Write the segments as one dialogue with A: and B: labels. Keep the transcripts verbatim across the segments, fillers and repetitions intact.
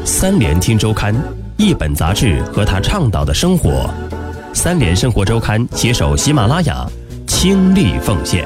A: 三联听周刊，一本杂志和他倡导的生活。三联生活周刊携手喜马拉雅倾力奉献。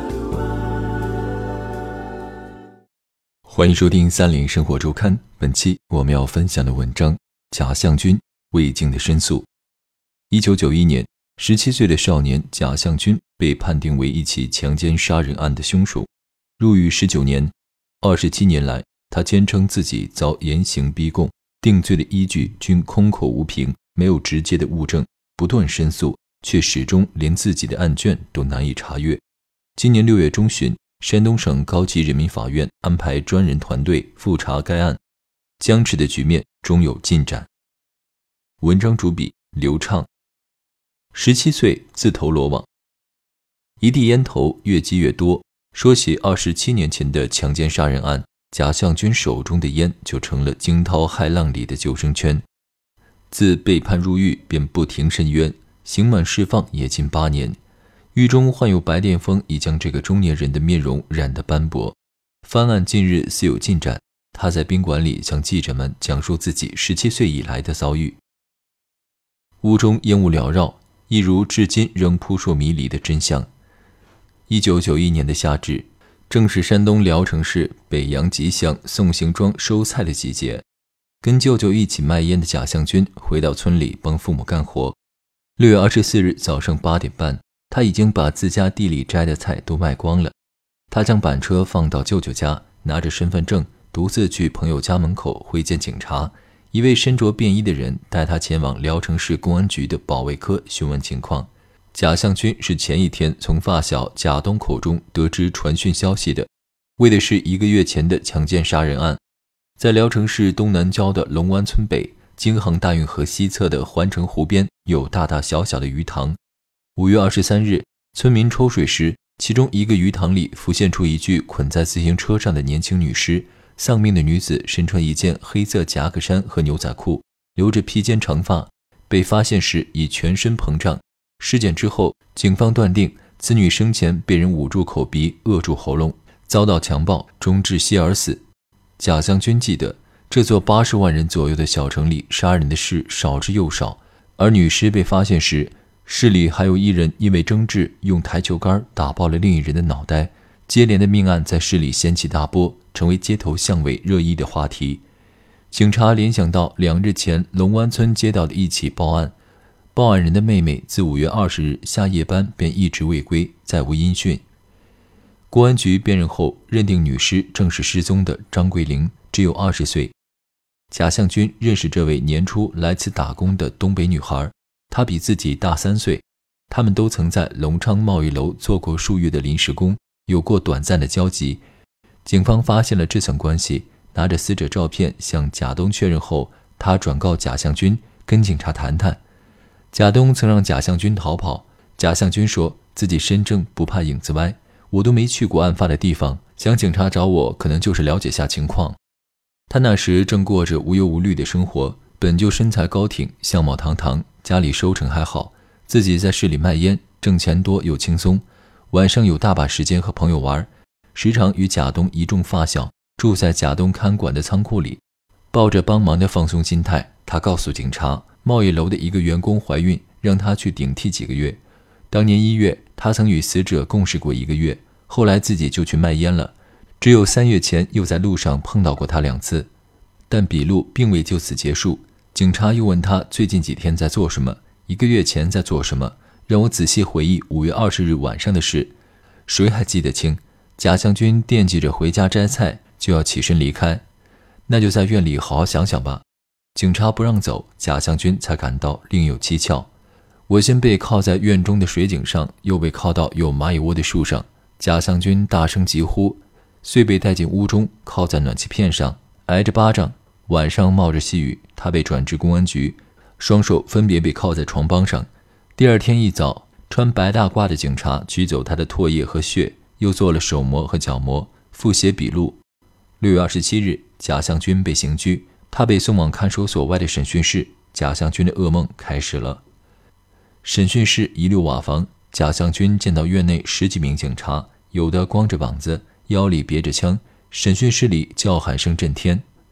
B: 欢迎收听三联生活周刊，本期我们要分享的文章《贾向军未尽的申诉》。一九九一年，十七岁的少年贾向军被判定为一起强奸杀人案的凶手，入狱十九年。二十七年来，他坚称自己遭严刑逼供，定罪的依据均空口无凭，没有直接的物证，不断申诉，却始终连自己的案卷都难以查阅。今年六月中旬，山东省高级人民法院安排专人团队复查该案，僵持的局面终有进展。文章主笔刘畅。十七岁自投罗网，一地烟头越积越多。说起二十七年前的强奸杀人案，贾向军手中的烟就成了惊涛骇浪里的救生圈。自被判入狱便不停申冤，刑满释放也近八年。狱中患有白癜风已将这个中年人的面容染得斑驳。翻案近日似有进展，他在宾馆里向记者们讲述自己十七岁以来的遭遇。屋中烟雾缭绕，一如至今仍扑朔迷离的真相。一九九一年的夏至，正是山东聊城市北阳集乡宋行庄收菜的季节。跟舅舅一起卖烟的贾向军回到村里帮父母干活。六月二十四日早上八点半，他已经把自家地里摘的菜都卖光了。他将板车放到舅舅家，拿着身份证独自去朋友家门口会见警察。一位身着便衣的人带他前往聊城市公安局的保卫科询问情况。贾向军是前一天从发小贾东口中得知传讯消息的，为的是一个月前的强奸杀人案。在聊城市东南郊的龙湾村北，京杭大运河西侧的环城湖边有大大小小的鱼塘。五月二十三日，村民抽水时，其中一个鱼塘里浮现出一具捆在自行车上的年轻女尸。丧命的女子身穿一件黑色夹克衫和牛仔裤，留着披肩长发，被发现时已全身膨胀。尸检之后，警方断定此女生前被人捂住口鼻，扼住喉咙，遭到强暴，终窒息而死。贾向军记得，这座八十万人左右的小城里，杀人的事少之又少，而女尸被发现时，市里还有一人因为争执用台球杆打爆了另一人的脑袋。接连的命案在市里掀起大波，成为街头巷尾热议的话题。警察联想到两日前龙湾村接到的一起报案，报案人的妹妹自五月二十日下夜班便一直未归，再无音讯。公安局辨认后认定女尸正是失踪的张桂玲，只有二十岁。贾向军认识这位年初来此打工的东北女孩，她比自己大三岁，他们都曾在隆昌贸易楼做过数月的临时工，有过短暂的交集。警方发现了这层关系，拿着死者照片向贾东确认后，他转告贾向军跟警察谈谈。贾东曾让贾向军逃跑，贾向军说自己身正不怕影子歪，我都没去过案发的地方，想警察找我可能就是了解下情况。他那时正过着无忧无虑的生活，本就身材高挺，相貌堂堂，家里收成还好，自己在市里卖烟，挣钱多又轻松，晚上有大把时间和朋友玩，时常与贾东一众发小住在贾东看管的仓库里。抱着帮忙的放松心态，他告诉警察，贸易楼的一个员工怀孕，让他去顶替几个月。当年一月，他曾与死者共事过一个月，后来自己就去卖烟了。只有三月前又在路上碰到过他两次，但笔录并未就此结束。警察又问他最近几天在做什么，一个月前在做什么，让我仔细回忆五月二十日晚上的事。谁还记得清？贾向军惦记着回家摘菜，就要起身离开。那就在院里好好想想吧。警察不让走，贾向军才感到另有蹊跷。我先被铐在院中的水井上，又被铐到有蚂蚁窝的树上。贾向军大声疾呼，遂被带进屋中，铐在暖气片上，挨着巴掌。晚上冒着细雨，他被转至公安局，双手分别被铐在床帮上。第二天一早，穿白大褂的警察取走他的唾液和血，又做了手模和脚模，复写笔录。六月二十七日，贾向军被刑拘，他被送往看守所外的审讯室。贾向军的噩梦开始了。审讯室一溜瓦房，贾向军见到院内十几名警察，有的光着膀子，腰里别着枪，审讯室里叫喊声震天。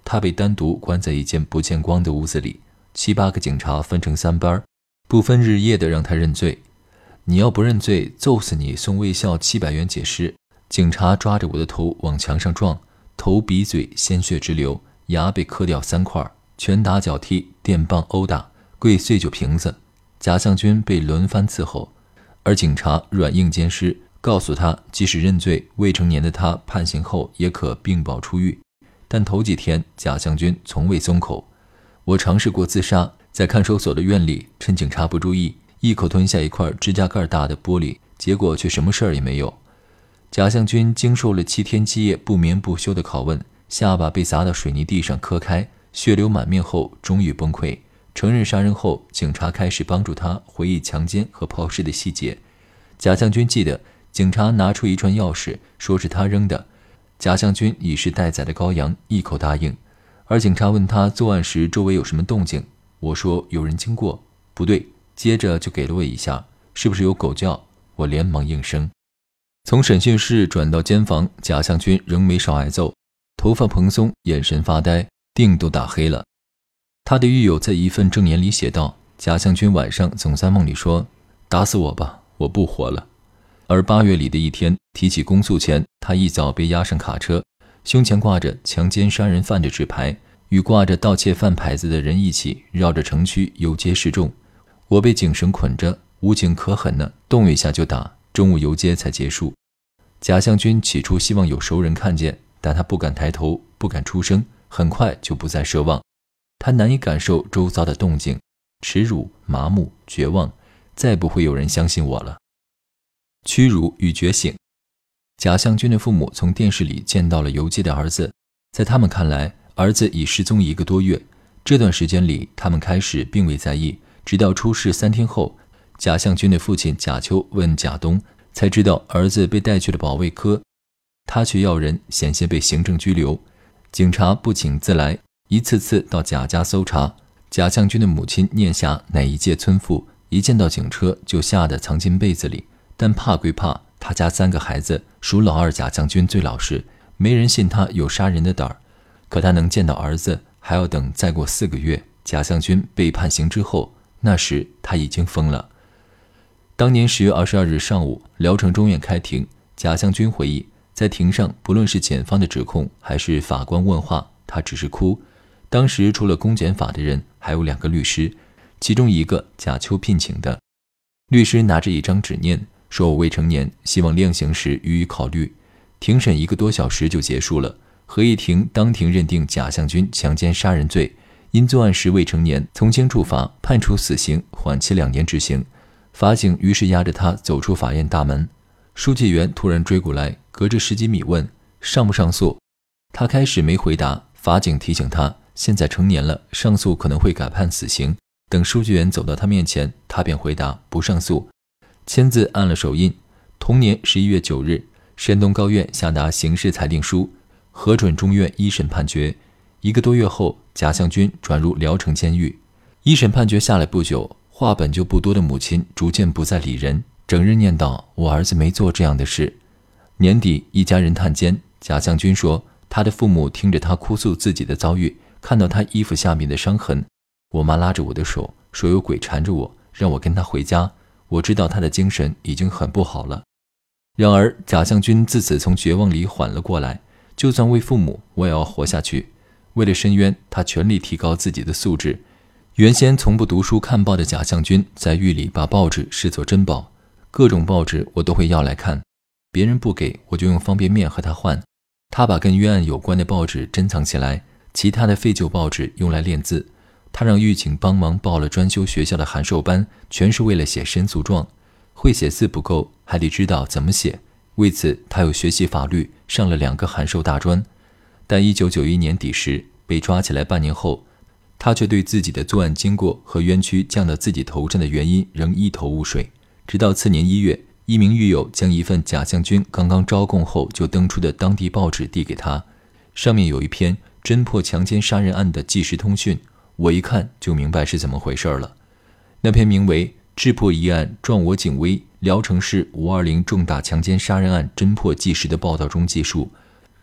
B: 他被单独关在一间不见光的屋子里，七八个警察分成三班，不分日夜的让他认罪。你要不认罪，揍死你，送卫校七百元解释。警察抓着我的头往墙上撞，头鼻嘴鲜血直流，牙被磕掉三块，拳打脚踢，电棒殴打，跪碎酒瓶子。贾向军被轮番伺候，而警察软硬兼施，告诉他即使认罪，未成年的他判刑后也可并保出狱。但头几天贾向军从未松口。我尝试过自杀，在看守所的院里，趁警察不注意，一口吞下一块指甲盖大的玻璃，结果却什么事儿也没有。贾向军经受了七天七夜不眠不休的拷问，下巴被砸到水泥地上磕开，血流满面后终于崩溃。承认杀人后，警察开始帮助他回忆强奸和抛尸的细节。贾向军记得警察拿出一串钥匙，说是他扔的。贾向军已是待宰的羔羊，一口答应。而警察问他作案时周围有什么动静，我说有人经过。不对，接着就给了我一下，是不是有狗叫？我连忙应声。从审讯室转到监房，贾向军仍没少挨揍，头发蓬松，眼神发呆，腚都打黑了。他的狱友在一份证言里写道，贾向军晚上总在梦里说，打死我吧，我不活了。而八月里的一天，提起公诉前，他一早被押上卡车，胸前挂着强奸杀人犯的纸牌，与挂着盗窃犯牌子的人一起绕着城区游街示众。我被警绳捆着，武警可狠呢，动一下就打，中午游街才结束。贾向军起初希望有熟人看见，但他不敢抬头，不敢出声，很快就不再奢望。他难以感受周遭的动静，耻辱、麻木、绝望，再不会有人相信我了。屈辱与觉醒。贾向军的父母从电视里见到了游街的儿子，在他们看来，儿子已失踪一个多月。这段时间里，他们开始并未在意，直到出事三天后，贾向军的父亲贾秋问贾东，才知道儿子被带去了保卫科。他去要人，险些被行政拘留。警察不请自来，一次次到贾家搜查。贾向军的母亲念霞乃一介村妇，一见到警车就吓得藏进被子里，但怕归怕，他家三个孩子属老二贾向军最老实，没人信他有杀人的胆儿。可他能见到儿子，还要等再过四个月，贾向军被判刑之后，那时他已经疯了。当年十月二十二日上午，聊城中院开庭，贾向军回忆，在庭上不论是检方的指控还是法官问话，他只是哭。当时除了公检法的人，还有两个律师，其中一个贾秋聘请的。律师拿着一张纸念，说我未成年，希望量刑时予以考虑。庭审一个多小时就结束了，合议庭当庭认定贾向军强奸杀人罪，因作案时未成年，从轻处罚，判处死刑，缓期两年执行。法警于是押着他走出法院大门。书记员突然追过来，隔着十几米问上不上诉。他开始没回答，法警提醒他现在成年了，上诉可能会改判死刑。等书记员走到他面前，他便回答不上诉，签字按了手印。同年十一月九日，山东高院下达刑事裁定书，核准中院一审判决。一个多月后，贾向军转入聊城监狱。一审判决下来不久，话本就不多的母亲逐渐不再理人，整日念叨我儿子没做这样的事。年底，一家人探监，贾向军说他的父母听着他哭诉自己的遭遇，看到他衣服下面的伤痕。我妈拉着我的手说有鬼缠着我，让我跟他回家。我知道他的精神已经很不好了。然而贾向军自此从绝望里缓了过来，就算为父母，我也要活下去。为了申冤，他全力提高自己的素质。原先从不读书看报的贾向军在狱里把报纸视作珍宝，各种报纸我都会要来看，别人不给我就用方便面和他换。他把跟冤案有关的报纸珍藏起来，其他的废旧报纸用来练字。他让狱警帮忙报了专修学校的函授班，全是为了写申诉状。会写字不够，还得知道怎么写。为此他又学习法律，上了两个函授大专。但一九九一年底时被抓起来半年后，他却对自己的作案经过和冤屈降到自己头上的原因仍一头雾水。直到次年一月，一名狱友将一份贾向军刚刚招供后就登出的当地报纸递给他，上面有一篇侦破强奸杀人案的即时通讯。我一看就明白是怎么回事了。那篇名为《智破一案壮我警威，聊城市五二零重大强奸杀人案侦破纪实》的报道中记述，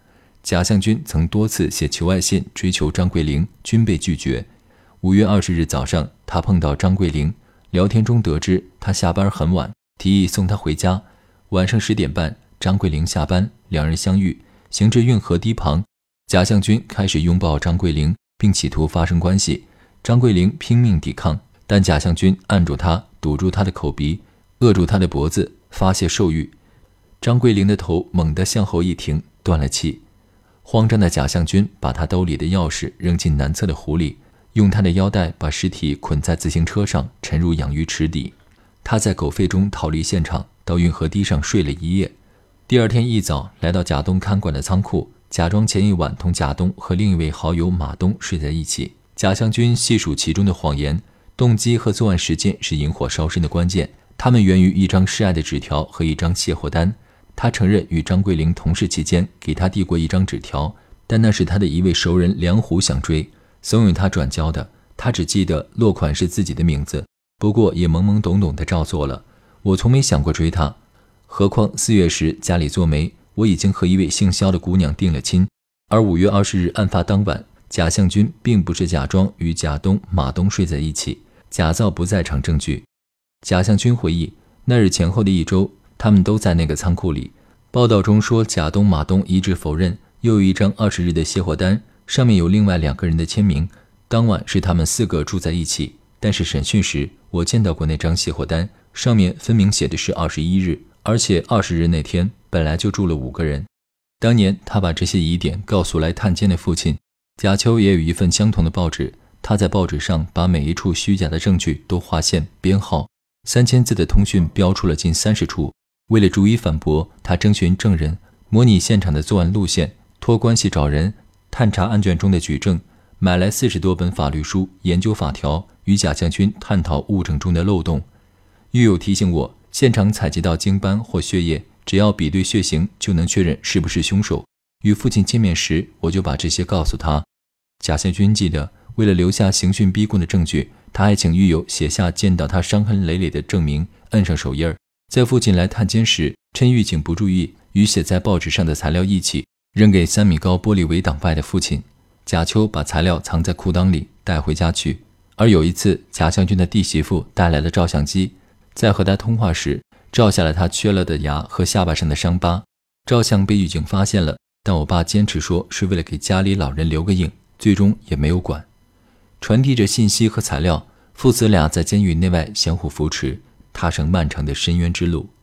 B: 贾象军曾多次写求爱信追求张桂玲，均被拒绝。五月二十日早上，他碰到张桂玲，聊天中得知他下班很晚，提议送他回家。晚上十点半，张桂玲下班，两人相遇，行至运河堤旁，贾象军开始拥抱张桂玲，并企图发生关系。张桂玲拼命抵抗，但贾象军按住她，堵住她的口鼻，扼住她的脖子，发泄兽欲。张桂玲的头猛地向后一停，断了气。慌张的贾象军把她兜里的钥匙扔进南侧的湖里，用她的腰带把尸体捆在自行车上，沉入养鱼池底。他在狗吠中逃离现场，到运河堤上睡了一夜。第二天一早，来到贾东看管的仓库，假装前一晚同贾东和另一位好友马东睡在一起。贾象军细数其中的谎言，动机和作案时间是引火烧身的关键，他们源于一张示爱的纸条和一张卸货单。他承认与张桂玲同事期间给他递过一张纸条，但那是他的一位熟人梁虎想追，怂恿他转交的。他只记得落款是自己的名字，不过也懵懵懂懂地照做了。我从没想过追他，何况四月时家里做媒，我已经和一位姓肖的姑娘定了亲。而五月二十日案发当晚，贾象军并不是假装与贾东、马东睡在一起，假造不在场证据。贾象军回忆，那日前后的一周，他们都在那个仓库里。报道中说贾东、马东一致否认，又有一张二十日的卸货单，上面有另外两个人的签名。当晚是他们四个住在一起，但是审讯时我见到过那张卸货单，上面分明写的是二十一日，而且二十日那天本来就住了五个人。当年他把这些疑点告诉来探监的父亲。贾秋也有一份相同的报纸，他在报纸上把每一处虚假的证据都划线编号，三千字的通讯标出了近三十处。为了逐一反驳，他征询证人，模拟现场的作案路线，托关系找人，探查案卷中的举证，买来四十多本法律书，研究法条，与贾象军探讨物证中的漏洞。狱友提醒我，现场采集到精斑或血液，只要比对血型就能确认是不是凶手。与父亲见面时，我就把这些告诉他。贾象军记得，为了留下刑讯逼供的证据，他还请狱友写下见到他伤痕累累的证明，摁上手印儿。在父亲来探监时，趁狱警不注意，与写在报纸上的材料一起扔给三米高玻璃围挡外的父亲。贾秋把材料藏在裤裆里带回家去。而有一次，贾象军的弟媳妇带来了照相机，在和他通话时照下了他缺了的牙和下巴上的伤疤。照相被狱警发现了，但我爸坚持说是为了给家里老人留个影，最终也没有管。传递着信息和材料，父子俩在监狱内外相互扶持，踏上漫长的深渊之路。